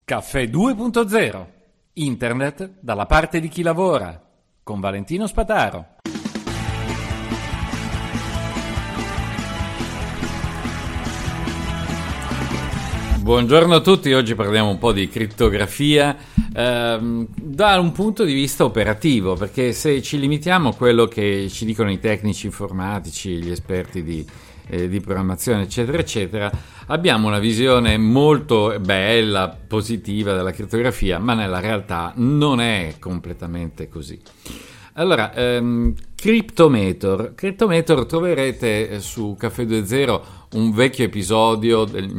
Caffè 2.0. Internet dalla parte di chi lavora. Con Valentino Spataro. Buongiorno a tutti, oggi parliamo un po' di crittografia da un punto di vista operativo, perché se ci limitiamo a quello che ci dicono i tecnici informatici, gli esperti di programmazione eccetera eccetera, abbiamo una visione molto bella, positiva della crittografia, ma nella realtà non è completamente così. Allora, Cryptomator troverete su Caffè 2.0 un vecchio episodio del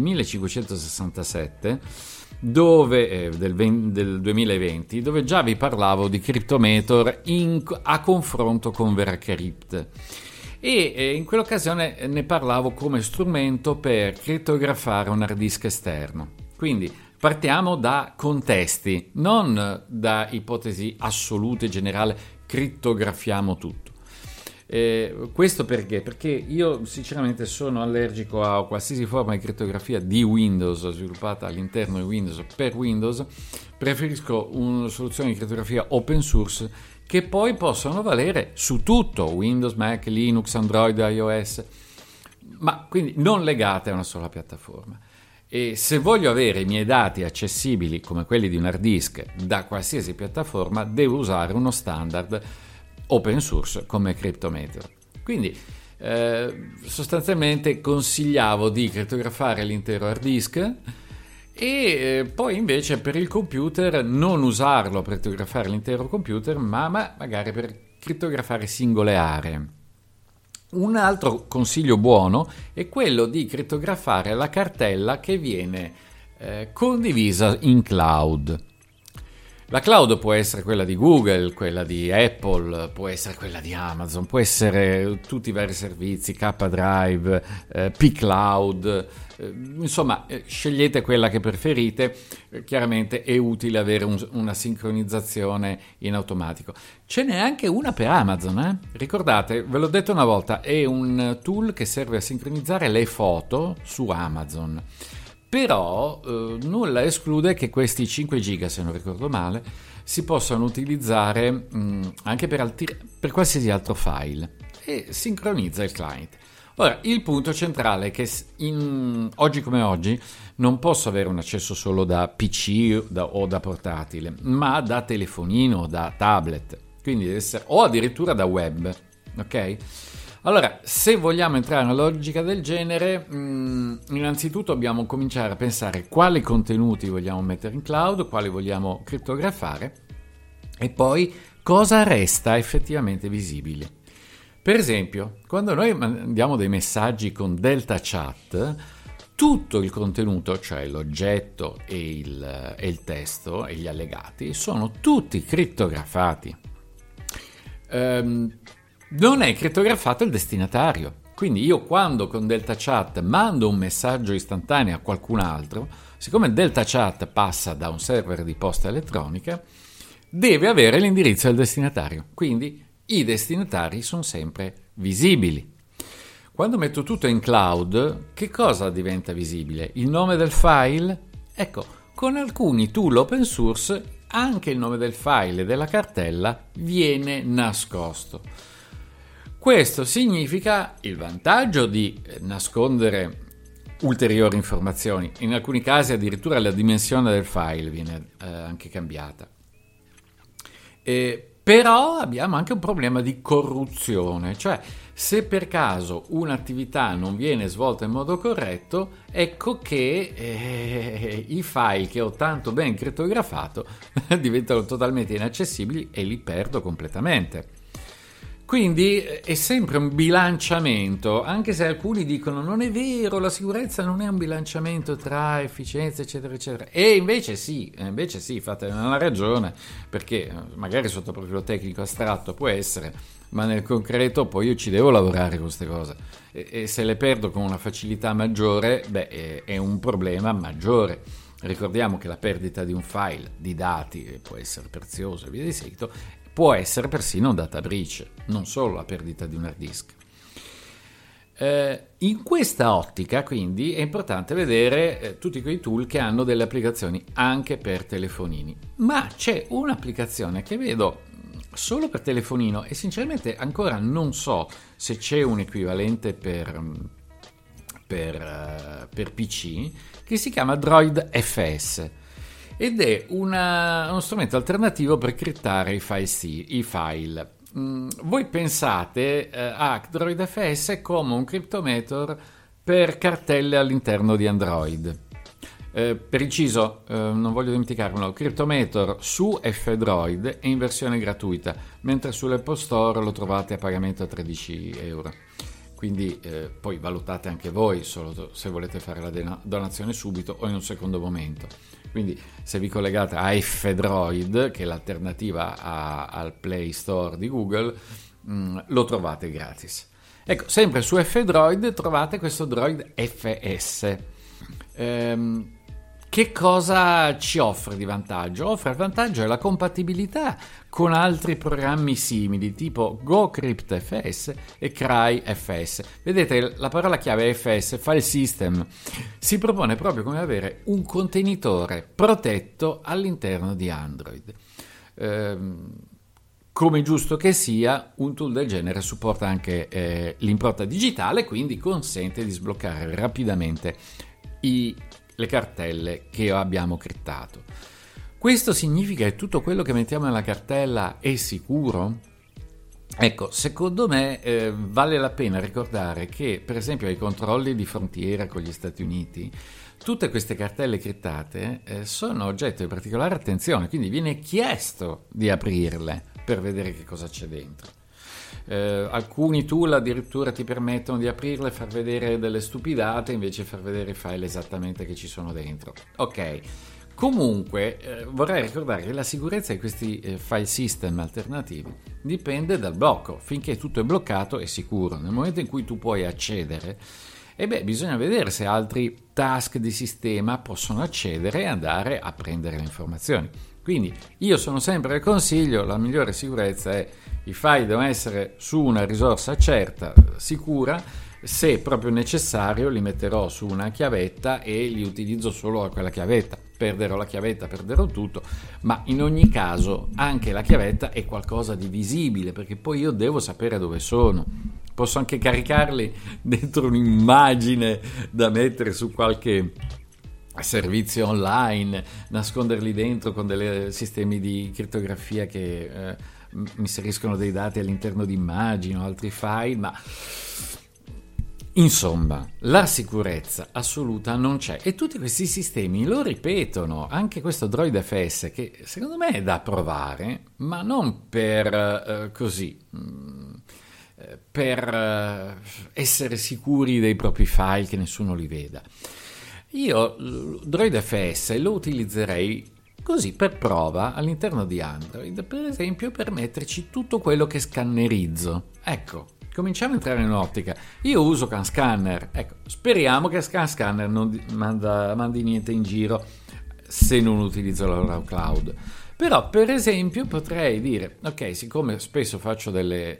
1567 dove, del 2020, dove già vi parlavo di Cryptomator a confronto con VeraCrypt. E in quell'occasione ne parlavo come strumento per crittografare un hard disk esterno. Quindi partiamo da contesti, non da ipotesi assolute generali, crittografiamo tutto. Questo perché? Perché io sinceramente sono allergico a qualsiasi forma di crittografia di Windows sviluppata all'interno di Windows per Windows. Preferisco una soluzione di crittografia open source che poi possono valere su tutto, Windows, Mac, Linux, Android, iOS, ma quindi non legate a una sola piattaforma. E se voglio avere i miei dati accessibili come quelli di un hard disk da qualsiasi piattaforma, devo usare uno standard open source come Cryptomator. Quindi sostanzialmente consigliavo di crittografare l'intero hard disk e poi invece per il computer non usarlo per crittografare l'intero computer, ma magari per crittografare singole aree. Un altro consiglio buono è quello di crittografare la cartella che viene condivisa in cloud. La cloud può essere quella di Google, quella di Apple, può essere quella di Amazon, può essere tutti i vari servizi, K-Drive, P-Cloud, insomma scegliete quella che preferite. Chiaramente è utile avere una sincronizzazione in automatico. Ce n'è anche una per Amazon, Ricordate, ve l'ho detto una volta, è un tool che serve a sincronizzare le foto su Amazon. Però nulla esclude che questi 5 giga, se non ricordo male, si possano utilizzare anche per qualsiasi altro file e sincronizza il client. Ora, il punto centrale è che oggi come oggi non posso avere un accesso solo da PC o da portatile, ma da telefonino o da tablet, quindi deve essere, o addirittura da web, ok? Allora, se vogliamo entrare in una logica del genere, innanzitutto dobbiamo cominciare a pensare quali contenuti vogliamo mettere in cloud, quali vogliamo crittografare e poi cosa resta effettivamente visibile. Per esempio, quando noi mandiamo dei messaggi con Delta Chat, tutto il contenuto, cioè l'oggetto e il testo e gli allegati, sono tutti crittografati. Non è crittografato il destinatario, quindi io quando con Delta Chat mando un messaggio istantaneo a qualcun altro, siccome Delta Chat passa da un server di posta elettronica, deve avere l'indirizzo del destinatario, quindi i destinatari sono sempre visibili. Quando metto tutto in cloud, che cosa diventa visibile? Il nome del file? Ecco, con alcuni tool open source anche il nome del file e della cartella viene nascosto. Questo significa il vantaggio di nascondere ulteriori informazioni, in alcuni casi addirittura la dimensione del file viene anche cambiata. Però abbiamo anche un problema di corruzione, cioè se per caso un'attività non viene svolta in modo corretto, ecco che i file che ho tanto ben crittografato diventano totalmente inaccessibili e li perdo completamente. Quindi è sempre un bilanciamento, anche se alcuni dicono non è vero, la sicurezza non è un bilanciamento tra efficienza eccetera eccetera, e invece sì, fate una ragione, perché magari sotto profilo tecnico astratto può essere, ma nel concreto poi io ci devo lavorare con queste cose e se le perdo con una facilità maggiore, è un problema maggiore. Ricordiamo che la perdita di un file di dati può essere preziosa e via di seguito, può essere persino un data breach, non solo la perdita di un hard disk. In questa ottica, quindi, è importante vedere tutti quei tool che hanno delle applicazioni anche per telefonini. Ma c'è un'applicazione che vedo solo per telefonino e sinceramente ancora non so se c'è un equivalente per PC, che si chiama Droid FS ed è uno strumento alternativo per criptare i file. Voi pensate a Droid FS come un cryptometer per cartelle all'interno di Android. Per inciso, non voglio dimenticarmelo, Cryptometer su F-Droid è in versione gratuita, mentre sull'Apple Store lo trovate a pagamento a 13 euro. Quindi poi valutate anche voi solo se volete fare la donazione subito o in un secondo momento. Quindi se vi collegate a F-Droid, che è l'alternativa al Play Store di Google, lo trovate gratis. Ecco, sempre su F-Droid trovate questo Droid FS. Che cosa ci offre di vantaggio? Offre il vantaggio è la compatibilità con altri programmi simili tipo GoCryptFS e CryFS. Vedete, la parola chiave FS, File System, si propone proprio come avere un contenitore protetto all'interno di Android. Come giusto che sia, un tool del genere supporta anche l'impronta digitale, quindi consente di sbloccare rapidamente le cartelle che abbiamo criptato. Questo significa che tutto quello che mettiamo nella cartella è sicuro? Ecco, secondo me vale la pena ricordare che, per esempio, ai controlli di frontiera con gli Stati Uniti, tutte queste cartelle criptate sono oggetto di particolare attenzione, quindi viene chiesto di aprirle per vedere che cosa c'è dentro. Alcuni tool addirittura ti permettono di aprirle e far vedere delle stupidate invece di far vedere i file esattamente che ci sono dentro. Ok, comunque vorrei ricordare che la sicurezza di questi file system alternativi dipende dal blocco. Finché tutto è bloccato è sicuro. Nel momento in cui tu puoi accedere, bisogna vedere se altri task di sistema possono accedere e andare a prendere le informazioni. Quindi io sono sempre del consiglio, la migliore sicurezza è i file devono essere su una risorsa certa, sicura. Se proprio necessario li metterò su una chiavetta e li utilizzo solo a quella chiavetta. Perderò la chiavetta, perderò tutto, ma in ogni caso anche la chiavetta è qualcosa di visibile, perché poi io devo sapere dove sono. Posso anche caricarli dentro un'immagine da mettere su qualche servizio online, nasconderli dentro con dei sistemi di crittografia che mi inseriscono dei dati all'interno di immagini o altri file, ma insomma la sicurezza assoluta non c'è e tutti questi sistemi lo ripetono. Anche questo Droid FS, che secondo me è da provare, ma non per per essere sicuri dei propri file, che nessuno li veda. Io Droid FS lo utilizzerei così per prova all'interno di Android, per esempio per metterci tutto quello che scannerizzo. Ecco, cominciamo a entrare in un'ottica. Io uso CanScanner, ecco, speriamo che CanScanner non mandi niente in giro se non utilizzo la loro cloud. Però per esempio potrei dire, ok, siccome spesso faccio dei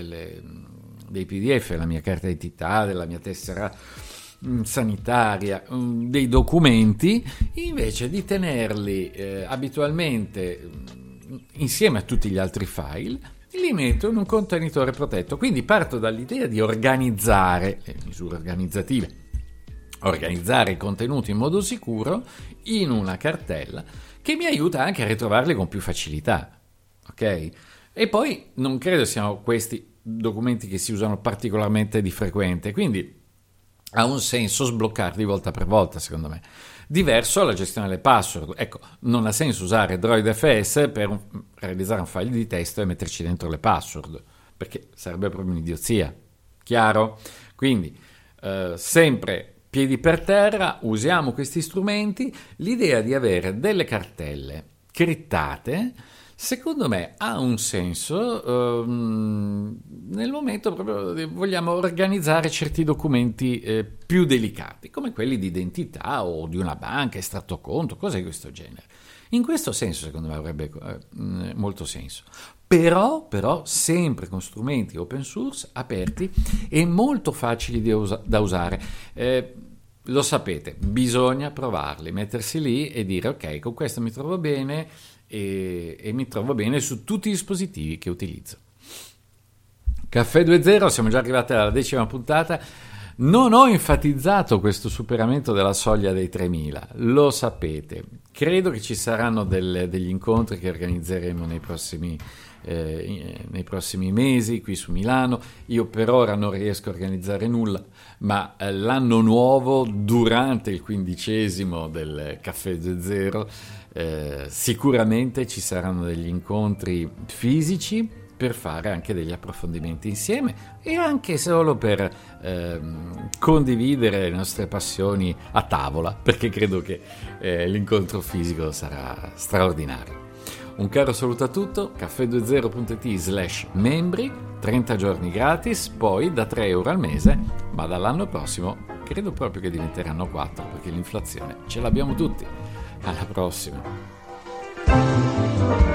PDF, la mia carta d'identità, della mia tessera sanitaria, dei documenti, invece di tenerli abitualmente insieme a tutti gli altri file, li metto in un contenitore protetto. Quindi parto dall'idea di organizzare le misure organizzative, organizzare i contenuti in modo sicuro in una cartella che mi aiuta anche a ritrovarli con più facilità, ok? E poi non credo siano questi documenti che si usano particolarmente di frequente, quindi ha un senso sbloccarli volta per volta, secondo me. Diverso alla gestione delle password. Ecco, non ha senso usare Droid FS per realizzare un file di testo e metterci dentro le password, perché sarebbe proprio un'idiozia. Chiaro? Quindi, sempre piedi per terra, usiamo questi strumenti. L'idea di avere delle cartelle criptate Secondo me ha un senso nel momento proprio vogliamo organizzare certi documenti più delicati, come quelli di identità o di una banca, estratto conto, cose di questo genere. In questo senso, secondo me, avrebbe molto senso. Però sempre con strumenti open source, aperti e molto facili da usare. Lo sapete, bisogna provarli, mettersi lì e dire ok, con questo mi trovo bene e mi trovo bene su tutti i dispositivi che utilizzo. Caffè 2.0, siamo già arrivati alla 10ª puntata. Non ho enfatizzato questo superamento della soglia dei 3.000, lo sapete. Credo che ci saranno degli incontri che organizzeremo nei prossimi mesi qui su Milano. Io per ora non riesco a organizzare nulla, ma l'anno nuovo, durante il 15° del Caffè 2.0, sicuramente ci saranno degli incontri fisici per fare anche degli approfondimenti insieme e anche solo per condividere le nostre passioni a tavola, perché credo che l'incontro fisico sarà straordinario. Un caro saluto a tutto, caffè20.it/membri, 30 giorni gratis, poi da 3 euro al mese, ma dall'anno prossimo credo proprio che diventeranno 4, perché l'inflazione ce l'abbiamo tutti. Alla prossima!